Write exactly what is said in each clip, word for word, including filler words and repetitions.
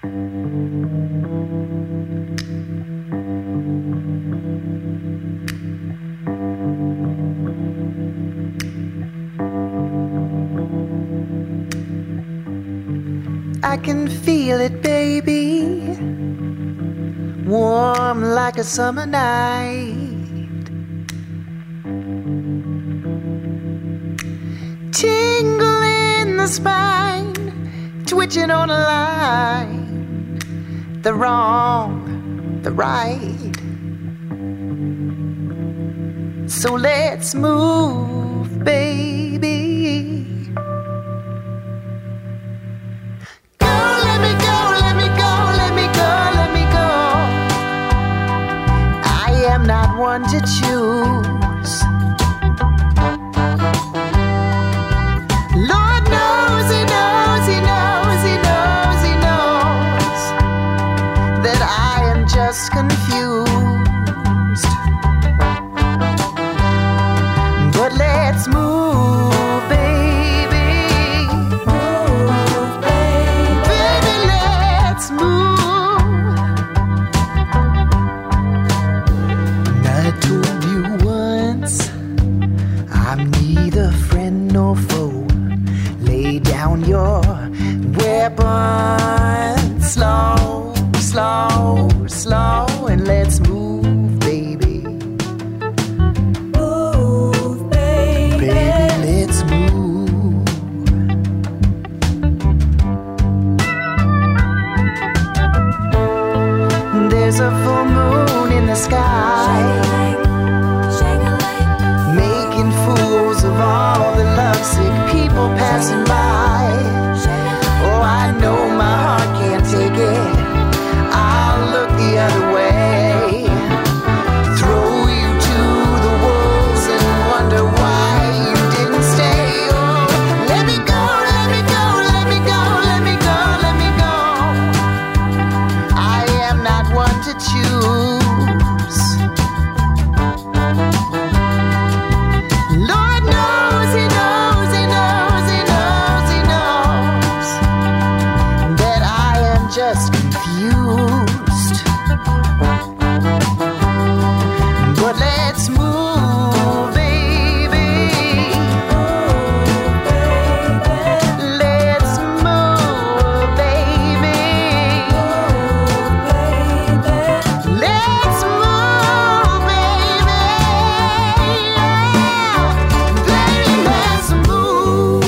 I can feel it, baby, warm like a summer night, tingle in the spine, twitching on a line, the wrong, the right. So let's move, baby. Not one to choose. Lord knows, he knows, he knows, he knows, he knows that I am just confused. But let's move, baby. Move, baby. Baby, let's move. Told you once, I'm neither friend nor foe. Lay down your weapon, slow, slow, slow, and let's move, baby. Move, baby. Baby, let's move. There's a full moon in the sky, of all the lovesick people passing by. Oh, I know my heart can't take it. I'll look the other way, throw you to the wolves and wonder why you didn't stay. Oh, let me go, let me go, let me go, let me go, let me go. I am not one to choose. Just confused. But let's move, baby. Let's move, baby. Let's move, baby. Baby, let's move.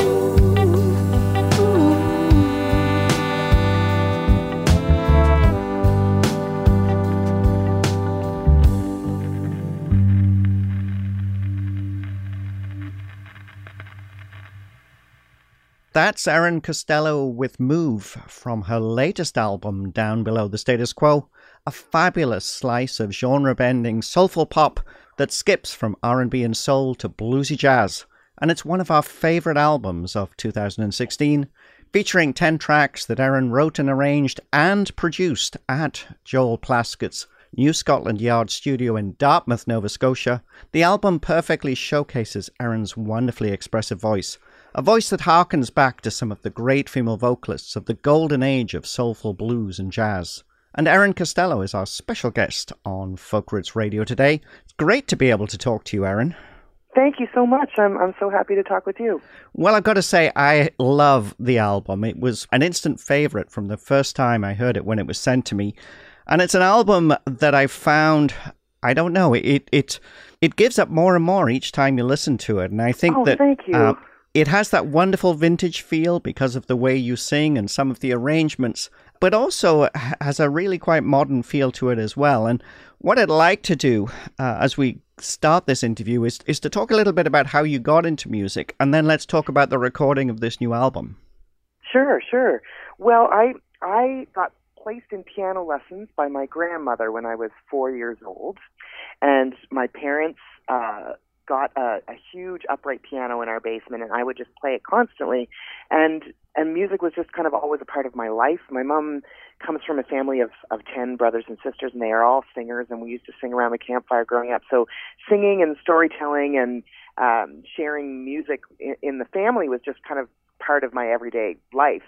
That's Erin Costello with Move from her latest album, Down Below the Status Quo, a fabulous slice of genre-bending soulful pop that skips from R and B and soul to bluesy jazz, and it's one of our favourite albums of two thousand sixteen, featuring ten tracks that Erin wrote and arranged and produced at Joel Plaskett's New Scotland Yard studio in Dartmouth, Nova Scotia. The album perfectly showcases Erin's wonderfully expressive voice, a voice that harkens back to some of the great female vocalists of the golden age of soulful blues and jazz. And Erin Costello is our special guest on Folk Roots Radio today. It's great to be able to talk to you, Erin. Thank you so much. I'm I'm so happy to talk with you. Well, I've got to say, I love the album. It was an instant favourite from the first time I heard it when it was sent to me. And it's an album that I found, I don't know, it it it gives up more and more each time you listen to it. And I think oh, that thank you. Uh, it has that wonderful vintage feel because of the way you sing and some of the arrangements, but also has a really quite modern feel to it as well. And what I'd like to do uh, as we start this interview is, is to talk a little bit about how you got into music, and then let's talk about the recording of this new album. Sure, sure. Well, I I got placed in piano lessons by my grandmother when I was four years old, and my parents uh, got a, a huge upright piano in our basement, and I would just play it constantly, and and music was just kind of always a part of my life. My mom comes from a family of, of ten brothers and sisters, and they are all singers, and we used to sing around the campfire growing up. So singing and storytelling and um, sharing music in, in the family was just kind of part of my everyday life.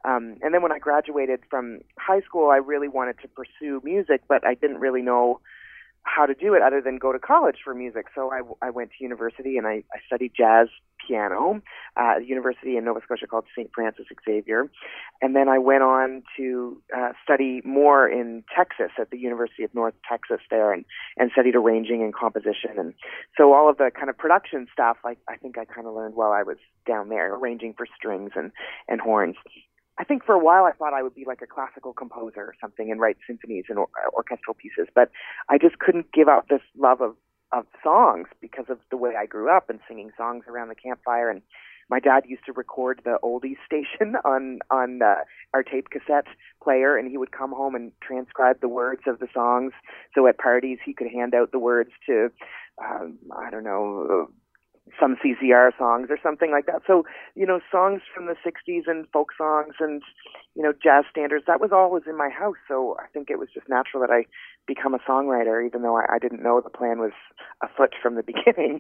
Um, and then when I graduated from high school, I really wanted to pursue music, but I didn't really know how to do it other than go to college for music. So I, I went to university and I, I studied jazz piano uh, at a university in Nova Scotia called Saint Francis Xavier. And then I went on to uh, study more in Texas at the University of North Texas there and, and studied arranging and composition. And so all of the kind of production stuff, I, I think I kind of learned while I was down there, arranging for strings and, and horns. I think for a while I thought I would be like a classical composer or something and write symphonies and or- orchestral pieces, but I just couldn't give up this love of, of songs because of the way I grew up and singing songs around the campfire. And my dad used to record the oldies station on on uh, our tape cassette player, and he would come home and transcribe the words of the songs. So at parties he could hand out the words to, um, I don't know, some C C R songs or something like that. So, you know, songs from the sixties and folk songs and, you know, jazz standards, that was always in my house. So I think it was just natural that I become a songwriter, even though I, I didn't know the plan was afoot from the beginning.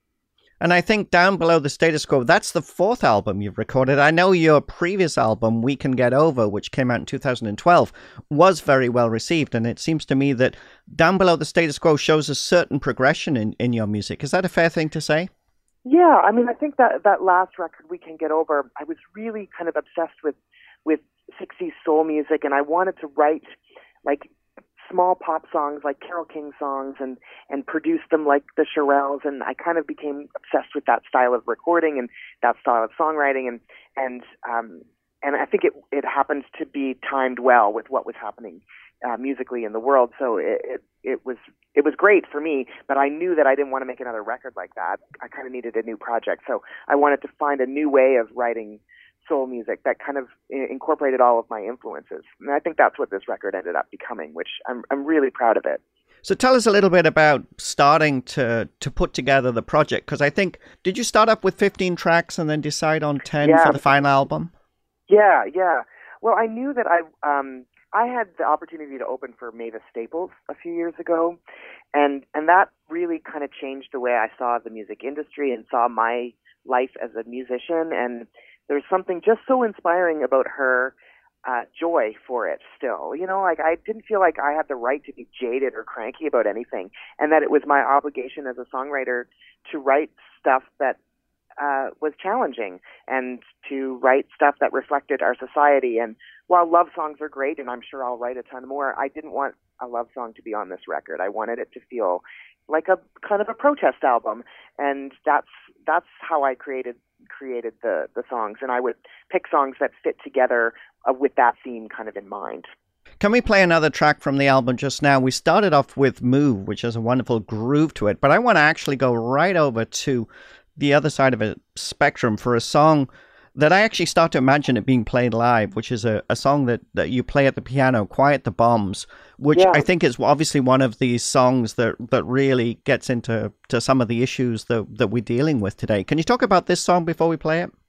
And I think Down Below the Status Quo, that's the fourth album you've recorded. I know your previous album, We Can Get Over, which came out in two thousand twelve, was very well received. And it seems to me that Down Below the Status Quo shows a certain progression in, in your music. Is that a fair thing to say? Yeah, I mean, I think that that last record, We Can Get Over, I was really kind of obsessed with with sixties soul music, and I wanted to write like small pop songs, like Carole King songs, and and produce them like the Shirelles, and I kind of became obsessed with that style of recording and that style of songwriting, and and um and I think it it happened to be timed well with what was happening uh, musically in the world, so it, it it was it was great for me, but I knew that I didn't want to make another record like that. I kind of needed a new project, so I wanted to find a new way of writing soul music that kind of incorporated all of my influences. And I think that's what this record ended up becoming, which I'm I'm really proud of it. So tell us a little bit about starting to, to put together the project, because I think, did you start up with fifteen tracks and then decide on ten yeah. for the final album? Yeah, yeah. Well, I knew that I um I had the opportunity to open for Mavis Staples a few years ago, and and that really kind of changed the way I saw the music industry and saw my life as a musician. And there's something just so inspiring about her uh, joy for it still. You know, like I didn't feel like I had the right to be jaded or cranky about anything, and that it was my obligation as a songwriter to write stuff that uh, was challenging and to write stuff that reflected our society. And while love songs are great, and I'm sure I'll write a ton more, I didn't want a love song to be on this record. I wanted it to feel like a kind of a protest album, and that's that's how I created created the the songs. And I would pick songs that fit together uh, with that theme kind of in mind. Can we play another track from the album just now? We started off with Move, which has a wonderful groove to it, but I want to actually go right over to the other side of a spectrum for a song that I actually start to imagine it being played live, which is a, a song that, that you play at the piano, Quiet the Bombs, which yeah. I think is obviously one of these songs that, that really gets into to some of the issues that, that we're dealing with today. Can you talk about this song before we play it?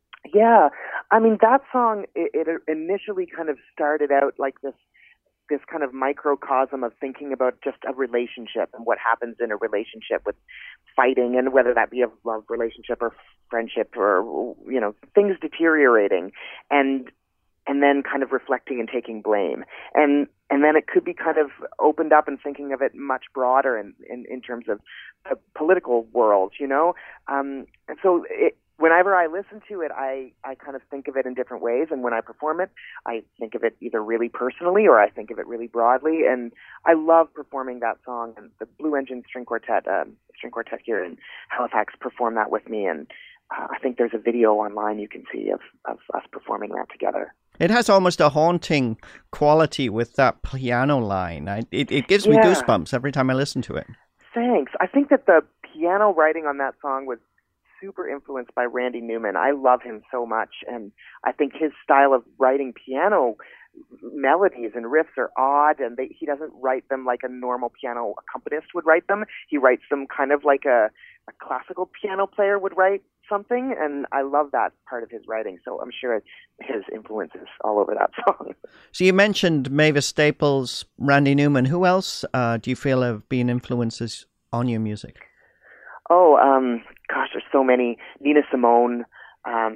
Yeah. I mean, that song, it, it initially kind of started out like this this kind of microcosm of thinking about just a relationship and what happens in a relationship with fighting, and whether that be a love relationship or friendship or, you know, things deteriorating, and and then kind of reflecting and taking blame. And and then it could be kind of opened up and thinking of it much broader in, in, in terms of the political world, you know? Um, and so it, whenever I listen to it, I, I kind of think of it in different ways. And when I perform it, I think of it either really personally or I think of it really broadly. And I love performing that song. And the Blue Engine String Quartet, um, string quartet here in Halifax performed that with me. And uh, I think there's a video online you can see of, of us performing that together. It has almost a haunting quality with that piano line. I, it, it gives yeah. me goosebumps every time I listen to it. Thanks. I think that the piano writing on that song was super influenced by Randy Newman. I love him so much, and I think his style of writing piano melodies and riffs are odd, and they, he doesn't write them like a normal piano accompanist would write them. He writes them kind of like a, a classical piano player would write something, and I love that part of his writing, so I'm sure his influence is all over that song. So you mentioned Mavis Staples, Randy Newman. Who else uh, do you feel have been influences on your music? Oh, um, gosh, there's so many. Nina Simone, um,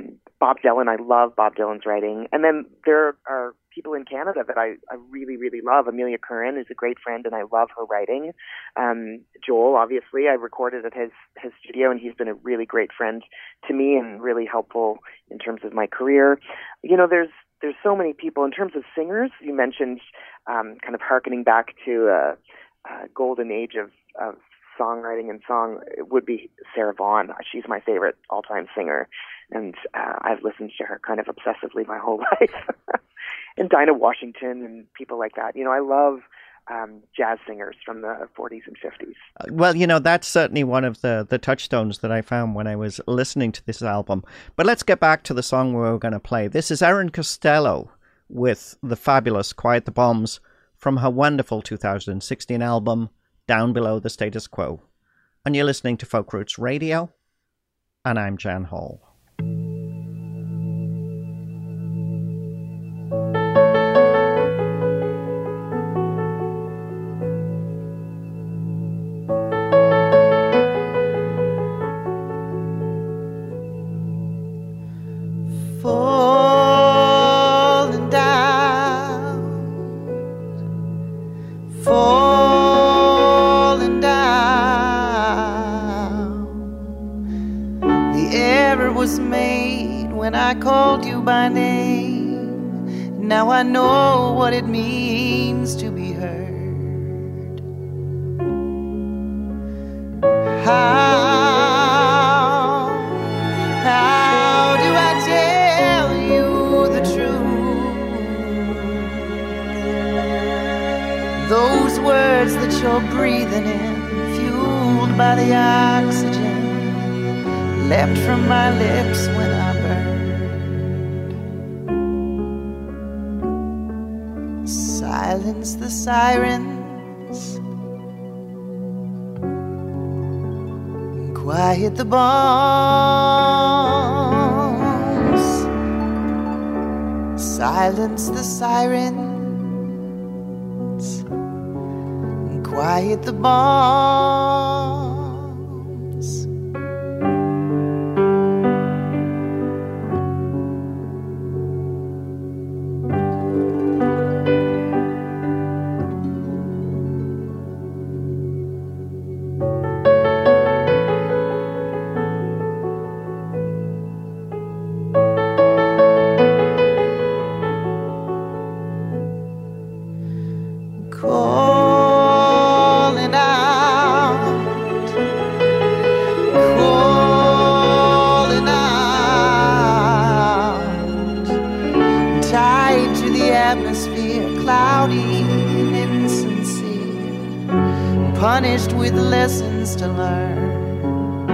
Bob Dylan, I love Bob Dylan's writing. And then there are people in Canada that I, I really, really love. Amelia Curran is a great friend, and I love her writing. Um, Joel, obviously, I recorded at his, his studio, and he's been a really great friend to me and really helpful in terms of my career. You know, there's there's so many people. In terms of singers, you mentioned um, kind of hearkening back to a, a golden age of, of songwriting and song. It would be Sarah Vaughan. She's my favorite all-time singer, and uh, I've listened to her kind of obsessively my whole life. And Dinah Washington and people like that. You know, I love um, jazz singers from the forties and fifties. Well, you know, that's certainly one of the, the touchstones that I found when I was listening to this album. But let's get back to the song we're going to play. This is Erin Costello with the fabulous Quiet the Bombs from her wonderful two thousand sixteen album, Down Below the Status Quo. And you're listening to Folk Roots Radio, and I'm Jan Hall. Falling down, falling down. The error was made when I called you by name. Now I know what it means to be heard. How those words that you're breathing in, fueled by the oxygen left from my lips when I burned. Silence the sirens, quiet the bombs. Silence the sirens, quiet the bombs. Punished with lessons to learn.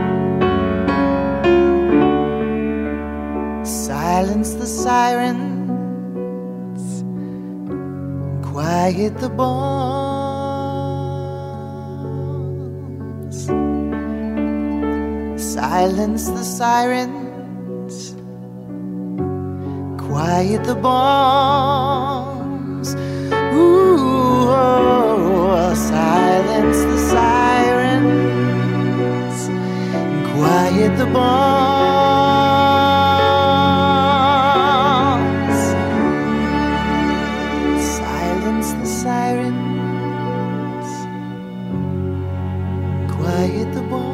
Silence the sirens, quiet the bombs. Silence the sirens, quiet the bombs. Ooh, oh, silence the sirens, quiet the bombs. Silence the sirens, quiet the bombs.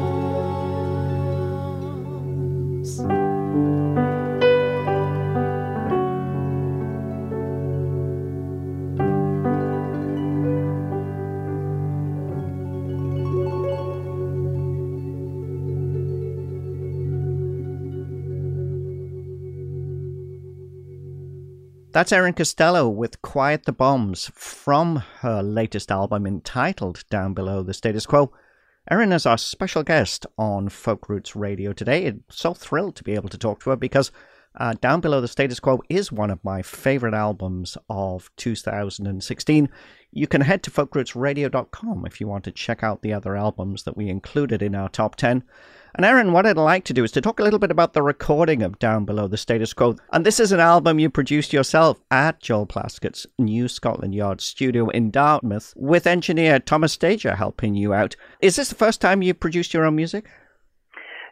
That's Erin Costello with Quiet the Bombs from her latest album entitled Down Below the Status Quo. Erin is our special guest on Folk Roots Radio today. I'm so thrilled to be able to talk to her because uh, Down Below the Status Quo is one of my favorite albums of two thousand sixteen. You can head to folk roots radio dot com if you want to check out the other albums that we included in our top ten. And Erin, what I'd like to do is to talk a little bit about the recording of Down Below the Status Quo. And this is an album you produced yourself at Joel Plaskett's New Scotland Yard studio in Dartmouth, with engineer Thomas Stager helping you out. Is this the first time you've produced your own music?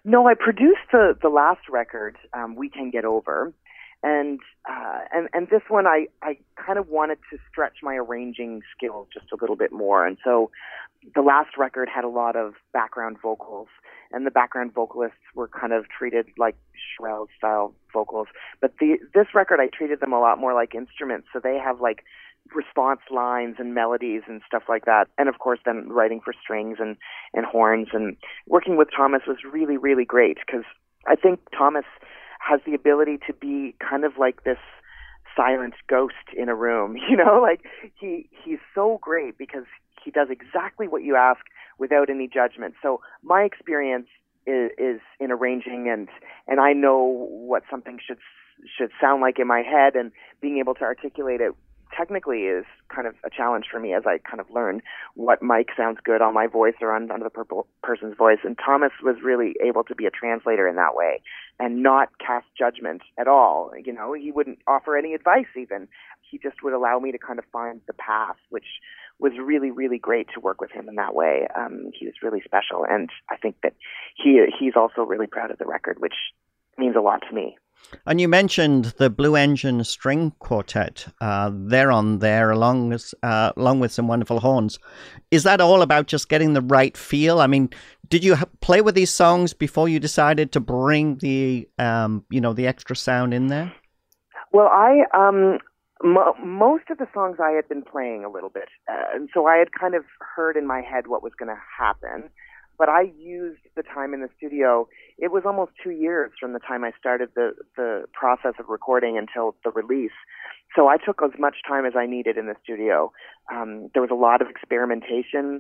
No, I produced the the last record, um, We Can Get Over, and uh, and and this one I I kind of wanted to stretch my arranging skills just a little bit more, and so the last record had a lot of background vocals, and the background vocalists were kind of treated like shroud style vocals, but the this record I treated them a lot more like instruments, so they have like response lines and melodies and stuff like that. And of course then writing for strings and, and horns, and working with Thomas was really, really great, because I think Thomas has the ability to be kind of like this silent ghost in a room, you know, like he he's so great because he does exactly what you ask without any judgment. So my experience is, is in arranging, and and I know what something should should sound like in my head, and being able to articulate it technically is kind of a challenge for me as I kind of learn what mic sounds good on my voice or on another person's voice. And Thomas was really able to be a translator in that way and not cast judgment at all. You know, he wouldn't offer any advice even. He just would allow me to kind of find the path, which was really, really great to work with him in that way. Um, he was really special. And I think that he he's also really proud of the record, which means a lot to me. And you mentioned the Blue Engine String Quartet. Uh, they're on there along with, uh, along with some wonderful horns. Is that all about just getting the right feel? I mean, did you ha- play with these songs before you decided to bring the, um, you know, the extra sound in there? Well, I um, mo- most of the songs I had been playing a little bit, uh, and so I had kind of heard in my head what was going to happen. But I used the time in the studio. It was almost two years from the time I started the, the process of recording until the release. So I took as much time as I needed in the studio. Um, there was a lot of experimentation.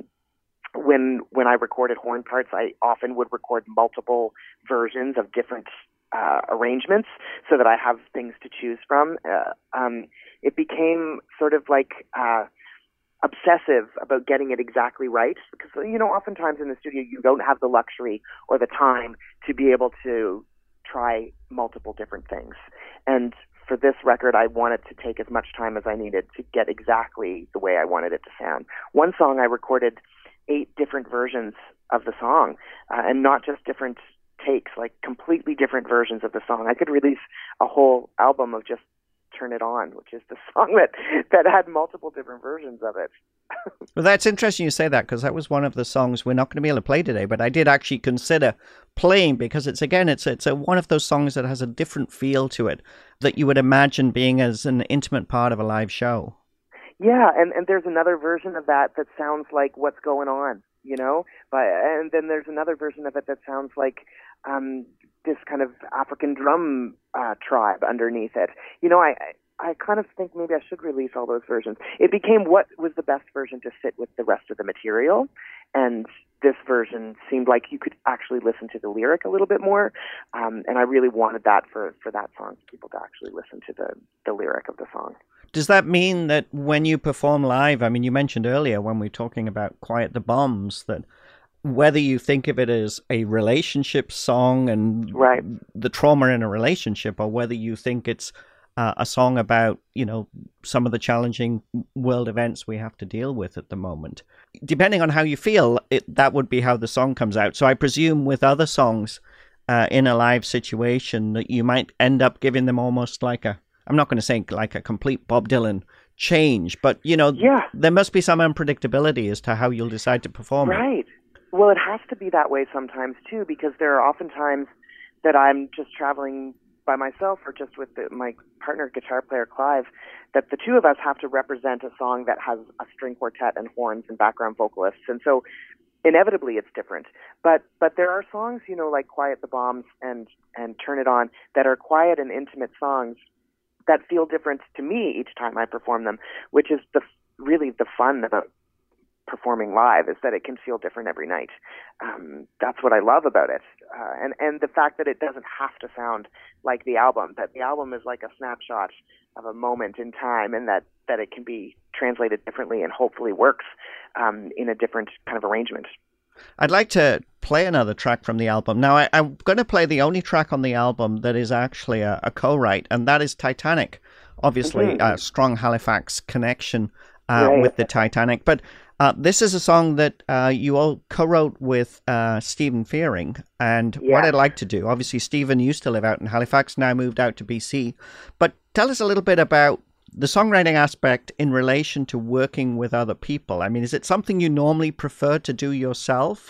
When when I recorded horn parts, I often would record multiple versions of different uh, arrangements so that I have things to choose from. Uh, um, it became sort of like... Uh, obsessive about getting it exactly right, because, you know, oftentimes in the studio you don't have the luxury or the time to be able to try multiple different things. And for this record, I wanted to take as much time as I needed to get exactly the way I wanted it to sound. One song I recorded eight different versions of the song, uh, and not just different takes, like completely different versions of the song. I could release a whole album of just Turn It On, which is the song that, that had multiple different versions of it. Well, that's interesting you say that, because that was one of the songs we're not going to be able to play today, but I did actually consider playing, because it's, again, it's it's a, one of those songs that has a different feel to it that you would imagine being as an intimate part of a live show. Yeah, and, and there's another version of that that sounds like What's Going On, you know? But, and then there's another version of it that sounds like um, this kind of African drum uh, tribe underneath it. You know, I, I kind of think maybe I should release all those versions. It became what was the best version to fit with the rest of the material, and this version seemed like you could actually listen to the lyric a little bit more, um, and I really wanted that for, for that song, for people to actually listen to the, the lyric of the song. Does that mean that when you perform live, I mean, you mentioned earlier when we were talking about Quiet the Bombs, that whether you think of it as a relationship song and right. the trauma in a relationship, or whether you think it's uh, a song about, you know, some of the challenging world events we have to deal with at the moment, depending on how you feel, it, that would be how the song comes out. So I presume with other songs uh, in a live situation that you might end up giving them almost like a, I'm not going to say like a complete Bob Dylan change, but, you know, yeah. there must be some unpredictability as to how you'll decide to perform right. it. Right. Well, it has to be that way sometimes, too, because there are often times that I'm just traveling by myself or just with the, my partner, guitar player Clive, that the two of us have to represent a song that has a string quartet and horns and background vocalists. And so inevitably it's different. But but there are songs, you know, like Quiet the Bombs and, and Turn It On, that are quiet and intimate songs that feel different to me each time I perform them, which is the really the fun about performing live, is that it can feel different every night. Um, that's what I love about it. Uh, and, and the fact that it doesn't have to sound like the album, that the album is like a snapshot of a moment in time, and that, that it can be translated differently and hopefully works um, in a different kind of arrangement. I'd like to play another track from the album. Now, I, I'm going to play the only track on the album that is actually a, a co-write, and that is Titanic. Obviously, mm-hmm. a strong Halifax connection uh, right. with the Titanic. But Uh, this is a song that uh, you all co-wrote with uh, Stephen Fearing. And Yeah. what I'd like to do, obviously Stephen used to live out in Halifax, now moved out to B C. But tell us a little bit about the songwriting aspect in relation to working with other people. I mean, is it something you normally prefer to do yourself?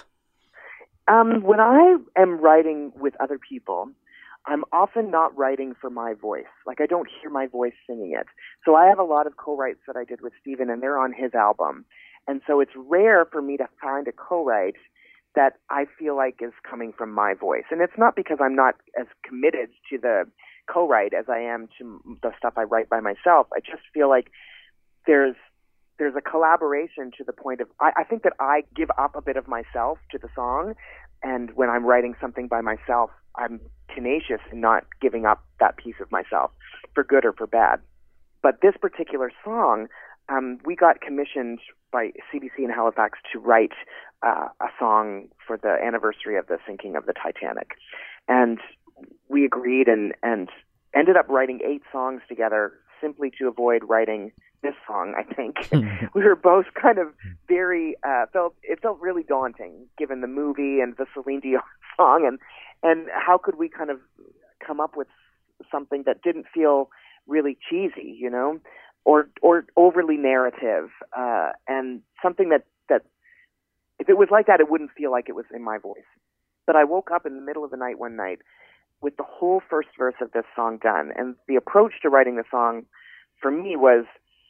Um, when I am writing with other people, I'm often not writing for my voice. Like, I don't hear my voice singing it. So I have a lot of co-writes that I did with Stephen, and they're on his album. And so it's rare for me to find a co-write that I feel like is coming from my voice. And it's not because I'm not as committed to the co-write as I am to the stuff I write by myself. I just feel like there's there's a collaboration to the point of, I, I think that I give up a bit of myself to the song. And when I'm writing something by myself, I'm tenacious in not giving up that piece of myself, for good or for bad. But this particular song, um, we got commissioned by C B C in Halifax to write uh, a song for the anniversary of the sinking of the Titanic. And we agreed and, and ended up writing eight songs together simply to avoid writing this song, I think. We were both kind of very, uh, felt, it felt really daunting given the movie and the Celine Dion song, and, and how could we kind of come up with something that didn't feel really cheesy, you know, or, or overly narrative, uh, and something that, that if it was like that, it wouldn't feel like it was in my voice. But I woke up in the middle of the night one night with the whole first verse of this song done. And the approach to writing the song for me was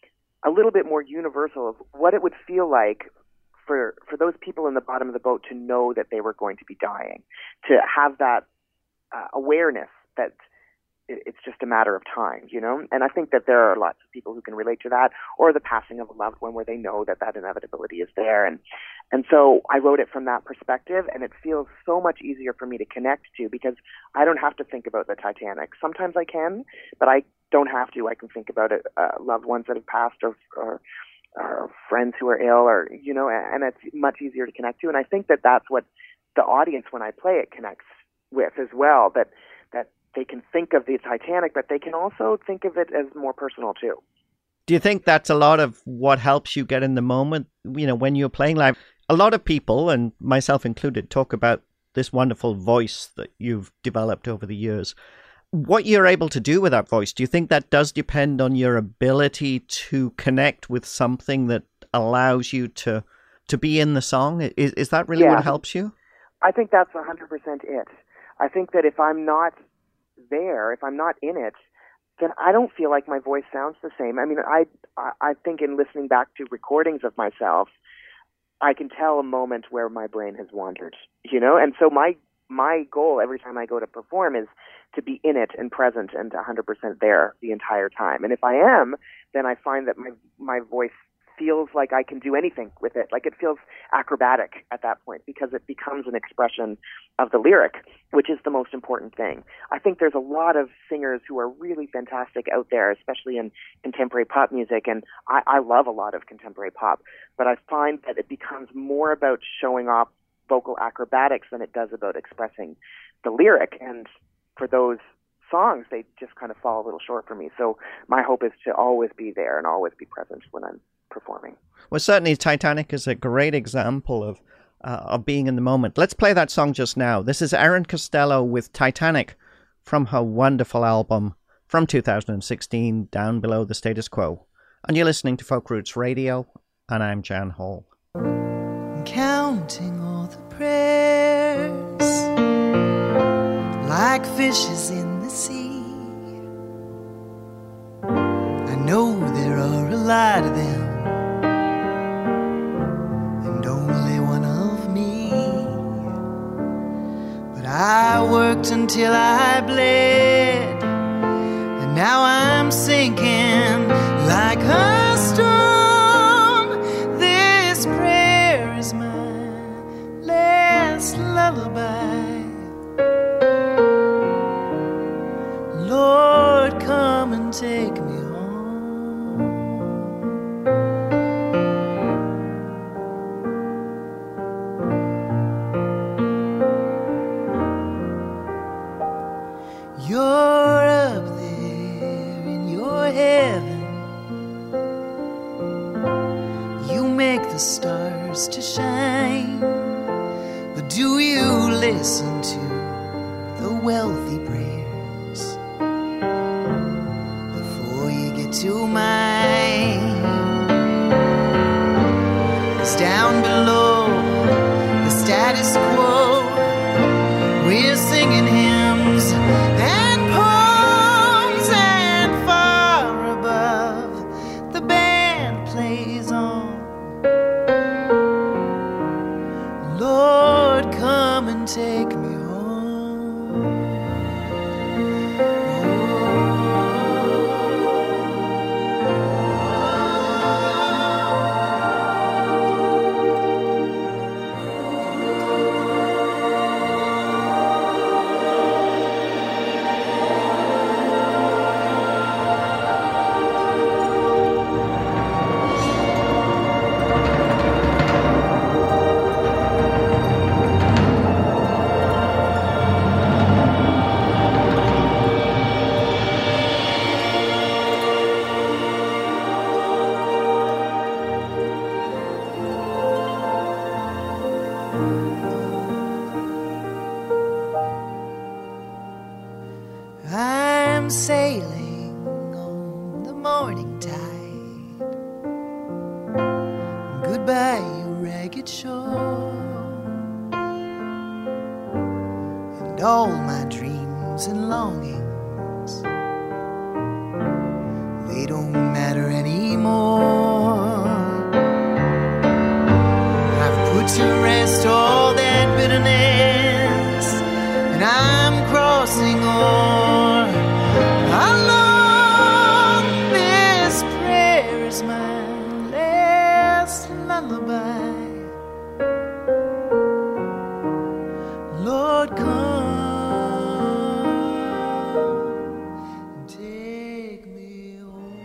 a little bit more universal of what it would feel like for for those people in the bottom of the boat to know that they were going to be dying, to have that uh, awareness that it, it's just a matter of time, you know? And I think that there are lots of people who can relate to that, or the passing of a loved one where they know that that inevitability is there. And And so I wrote it from that perspective, and it feels so much easier for me to connect to because I don't have to think about the Titanic. Sometimes I can, but I don't have to. I can think about it, uh, loved ones that have passed, or, or or friends who are ill, or, you know, and it's much easier to connect to. And I think that that's what the audience, when I play it, connects with as well, that that they can think of the Titanic, but they can also think of it as more personal too. Do you think that's a lot of what helps you get in the moment, you know, when you're playing live? A lot of people, and myself included, talk about this wonderful voice that you've developed over the years. What you're able to do with that voice, do you think that does depend on your ability to connect with something that allows you to to be in the song? Is, is that really Yeah. what helps you? I think that's one hundred percent it. I think that if I'm not there, if I'm not in it, then I don't feel like my voice sounds the same. I mean, I I think in listening back to recordings of myself, I can tell a moment where my brain has wandered, you know? And so my my goal every time I go to perform is to be in it and present and one hundred percent there the entire time. And if I am, then I find that my my voice feels like I can do anything with it. Like it feels acrobatic at that point because it becomes an expression of the lyric, which is the most important thing. I think there's a lot of singers who are really fantastic out there, especially in contemporary pop music, and I, I love a lot of contemporary pop, but I find that it becomes more about showing off vocal acrobatics than it does about expressing the lyric, and for those songs, they just kind of fall a little short for me. So my hope is to always be there and always be present when I'm performing. Well, certainly Titanic is a great example of uh, of being in the moment. Let's play that song just now. This is Erin Costello with Titanic from her wonderful album from two thousand sixteen, Down Below the Status Quo. And you're listening to Folk Roots Radio, and I'm Jan Hall. Counting all the prayers like fishes in the sea. I know there are a lot of them, and only one of me. But I worked until I bled, and now I'm sinking like a stone. This prayer is my last lullaby. Lord, come and take me home. You're up there in your heaven. You make the the stars to shine, but do you listen to the wealthy prayers before you get to mine? 'Cause down below the status quo, we're singing hymns and poems, and far above the band plays on. Lord, come and take me home. I'm sailing on the morning tide. Goodbye, you ragged shore, and all my dreams and longings, they don't matter anymore. I've put to rest all that bitterness, and I'm crossing o'er along. This prayer is my last lullaby. Lord, come, take me home.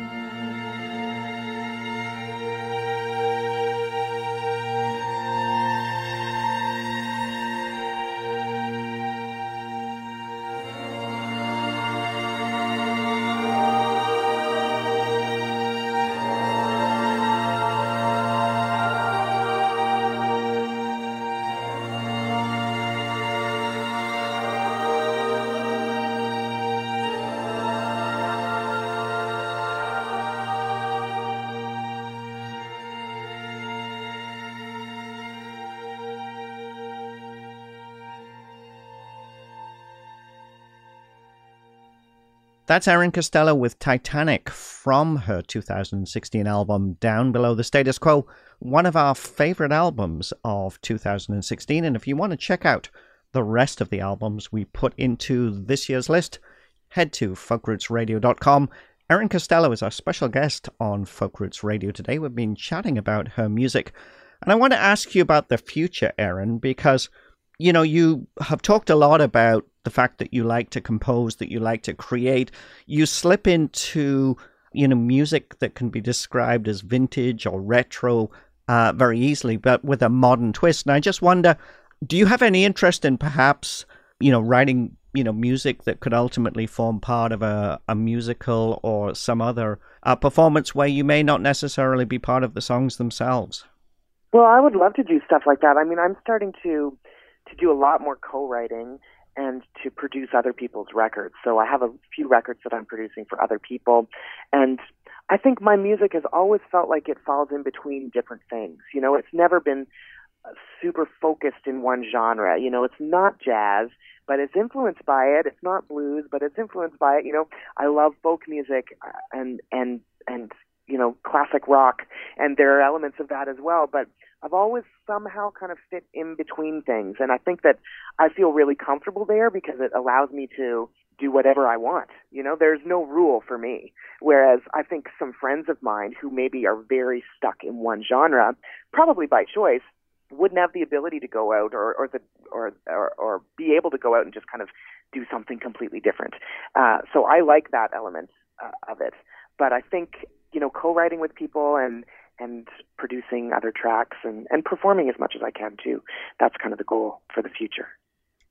That's Erin Costello with Titanic from her two thousand sixteen album Down Below the Status Quo, one of our favourite albums of two thousand sixteen. And if you want to check out the rest of the albums we put into this year's list, head to folk roots radio dot com. Erin Costello is our special guest on Folk Roots Radio today. We've been chatting about her music. And I want to ask you about the future, Erin, because, you know, you have talked a lot about the fact that you like to compose, that you like to create. You slip into, you know, music that can be described as vintage or retro uh, very easily, but with a modern twist. And I just wonder, do you have any interest in perhaps, you know, writing, you know, music that could ultimately form part of a, a musical or some other uh, performance where you may not necessarily be part of the songs themselves? Well, I would love to do stuff like that. I mean, I'm starting to to do a lot more co-writing and to produce other people's records. So I have a few records that I'm producing for other people. And I think my music has always felt like it falls in between different things. You know, it's never been super focused in one genre. You know, it's not jazz, but it's influenced by it. It's not blues, but it's influenced by it. You know, I love folk music and, and, and, you know, classic rock, and there are elements of that as well. But I've always somehow kind of fit in between things. And I think that I feel really comfortable there because it allows me to do whatever I want. You know, there's no rule for me. Whereas I think some friends of mine who maybe are very stuck in one genre, probably by choice, wouldn't have the ability to go out or or the or or, or be able to go out and just kind of do something completely different. Uh, so I like that element uh, of it. But I think, you know, co-writing with people and and producing other tracks and, and performing as much as I can too, that's kind of the goal for the future.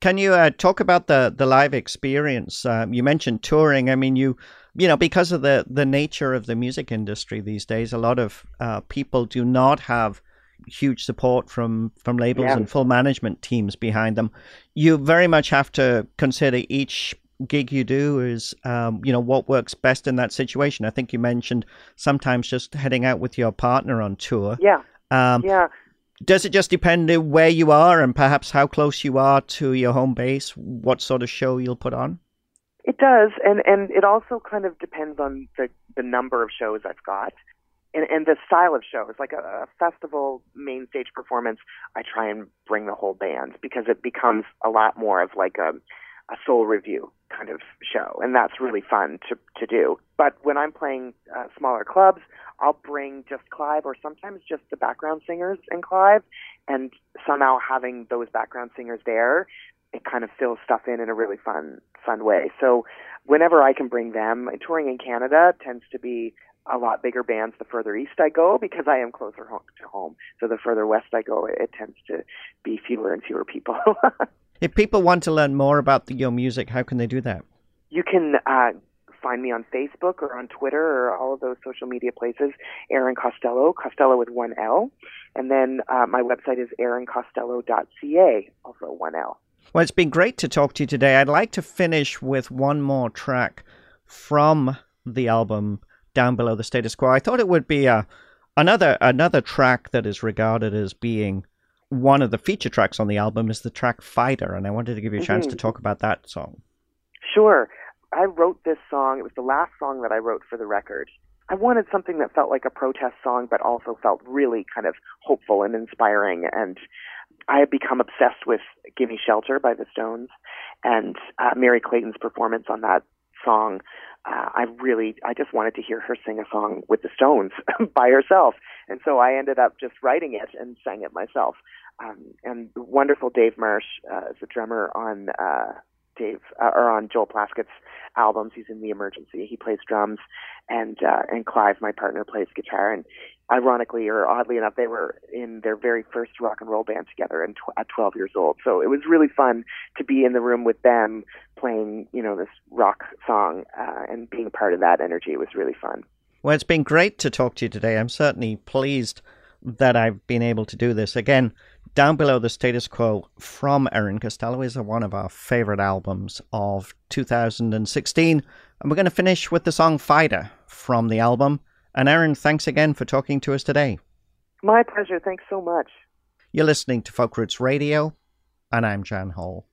Can you uh, talk about the, the live experience? Um, you mentioned touring. I mean, you you know, because of the, the nature of the music industry these days, a lot of uh, people do not have huge support from, from labels yeah. and full management teams behind them. You very much have to consider each gig you do is, um, you know, what works best in that situation. I think you mentioned sometimes just heading out with your partner on tour. Yeah. Um, yeah. Does it just depend on where you are and perhaps how close you are to your home base, what sort of show you'll put on? It does, and, and it also kind of depends on the, the number of shows I've got and, and the style of shows. Like a, a festival main stage performance, I try and bring the whole band because it becomes a lot more of like a, a soul review kind of show, and that's really fun to, to do. But when I'm playing uh, smaller clubs, I'll bring just Clive or sometimes just the background singers and Clive, and somehow having those background singers there, it kind of fills stuff in in a really fun, fun way. So whenever I can bring them, touring in Canada tends to be a lot bigger bands the further east I go because I am closer home to home. So the further west I go, it tends to be fewer and fewer people. If people want to learn more about the, your music, how can they do that? You can uh, find me on Facebook or on Twitter or all of those social media places, Aaron Costello, Costello with one L. And then uh, my website is aaron costello dot c a, also one L. Well, it's been great to talk to you today. I'd like to finish with one more track from the album Down Below the Status Quo. I thought it would be a, another another track that is regarded as being one of the feature tracks on the album is the track Fighter, and I wanted to give you a chance mm-hmm. to talk about that song. Sure. I wrote this song. It was the last song that I wrote for the record. I wanted something that felt like a protest song, but also felt really kind of hopeful and inspiring. And I had become obsessed with Gimme Shelter by the Stones, and uh, Mary Clayton's performance on that song. Uh, I really, I just wanted to hear her sing a song with the Stones by herself. And so I ended up just writing it and sang it myself. Um, and the wonderful Dave Marsh uh, is the drummer on uh, Dave uh, or on Joel Plaskett's albums. He's in The Emergency. He plays drums, and uh, and Clive, my partner, plays guitar. And ironically, or oddly enough, they were in their very first rock and roll band together in tw- at twelve years old. So it was really fun to be in the room with them playing, you know, this rock song uh, and being part of that energy. It was really fun. Well, it's been great to talk to you today. I'm certainly pleased that I've been able to do this. Again, Down Below the Status Quo from Aaron Costello is one of our favorite albums of two thousand sixteen. And we're going to finish with the song Fighter from the album. And Aaron, thanks again for talking to us today. My pleasure. Thanks so much. You're listening to Folk Roots Radio, and I'm Jan Hall.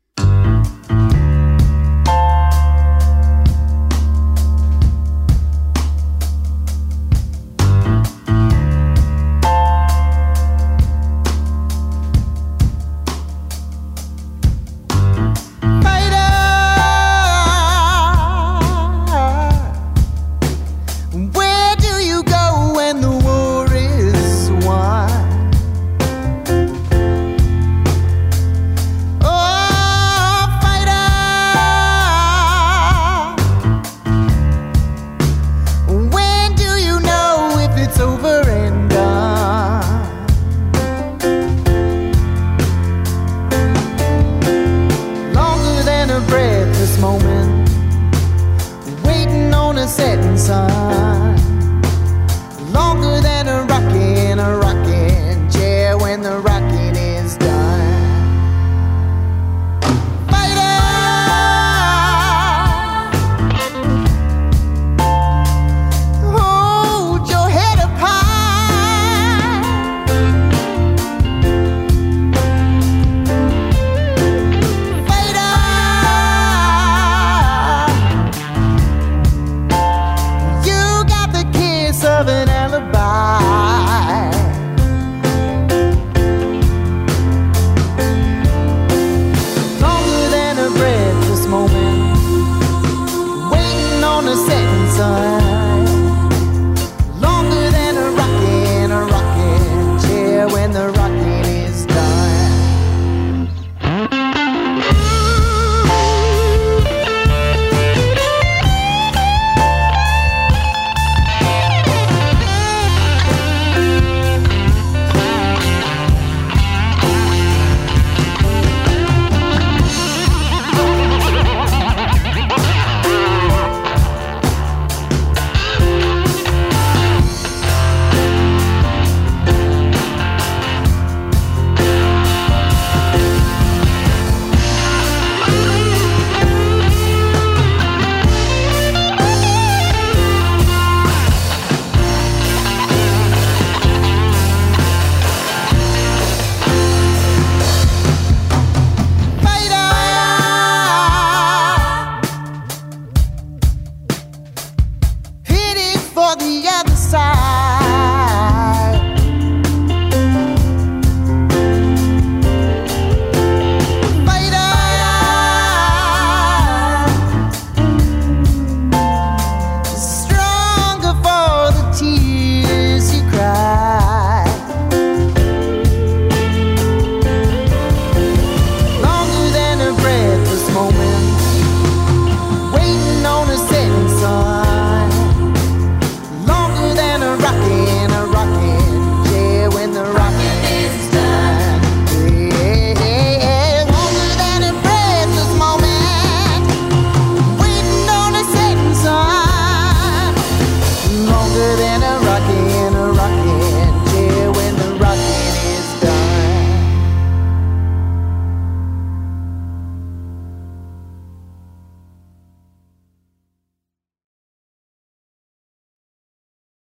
the